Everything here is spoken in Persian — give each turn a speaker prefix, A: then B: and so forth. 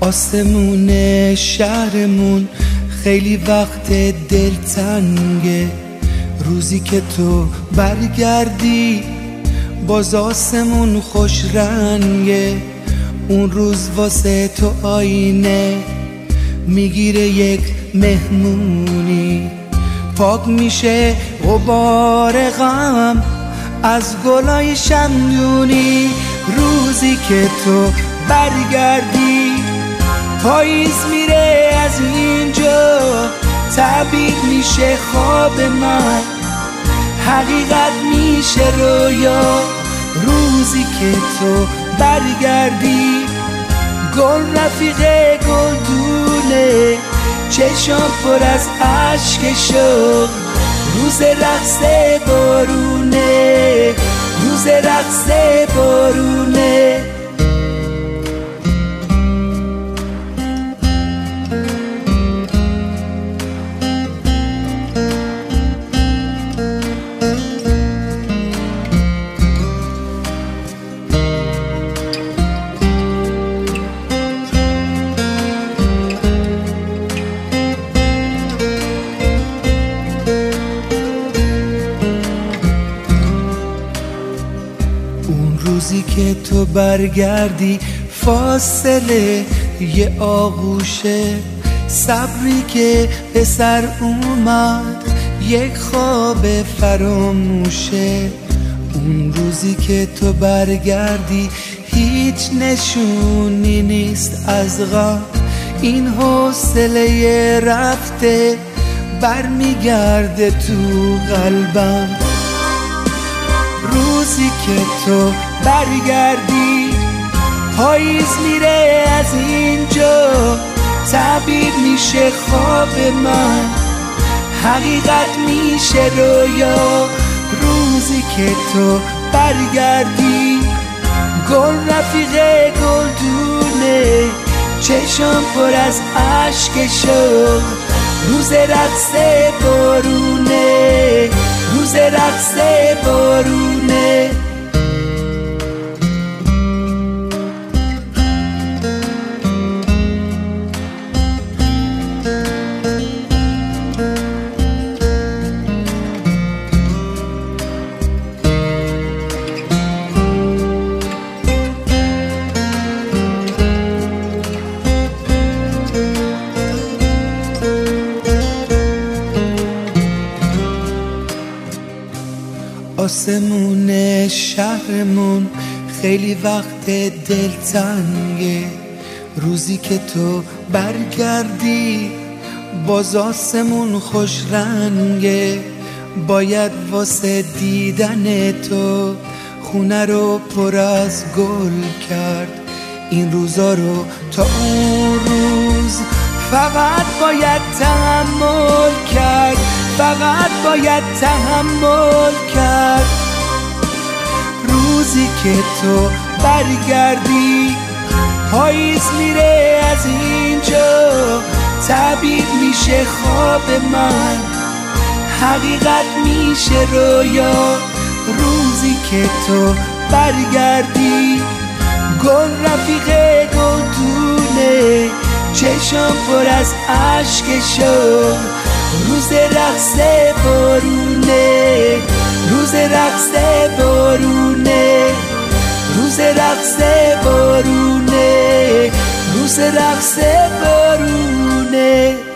A: آسمون شهرمون خیلی وقت دلتنگه، روزی که تو برگردی باز آسمون خوش رنگه. اون روز واسه تو آینه میگیره یک مهمونی، پاک میشه غبار غم از گلای شمدونی. روزی که تو برگردی پاییز میره از اینجا، تعبیر میشه خواب من، حقیقت میشه رویا. روزی که تو برگردی گل رفیق گلدونه، چشم پر از عشق شد، روز رقص بارونه، روز رقص بارونه. روزی که تو برگردی فاصله یه آغوشه، صبری که به سر اومد یک خواب فراموشه. اون روزی که تو برگردی هیچ نشونی نیست از غم، این حوصله رفته برمیگرده تو قلبم. روزی که تو برگردی پاییز میره از اینجا، تعبیر میشه خواب من، حقیقت میشه رویا. روزی که تو برگردی گل رفیق گلدونه، چشم پر از عشق شد، روز رقص بارونه، روز رقص بارونه. آسمون شهرمون خیلی وقت دلتنگه، روزی که تو برگردی باز آسمون خوش رنگه. باید واسه دیدن تو خونه رو پر از گل کرد، این روزا رو تا اون روز فقط باید تحمل کرد، فقط باید تحمل کرد. روزی که تو برگردی پاییز میره از اینجا، تعبیر میشه خواب من، حقیقت میشه رویا. روزی که تو برگردی گل رفیق گلدونه، چشم پر از عشق شد، روز رقص بارونه، روز رقص بارونه، روز رقص بارونه، روز رقص بارونه.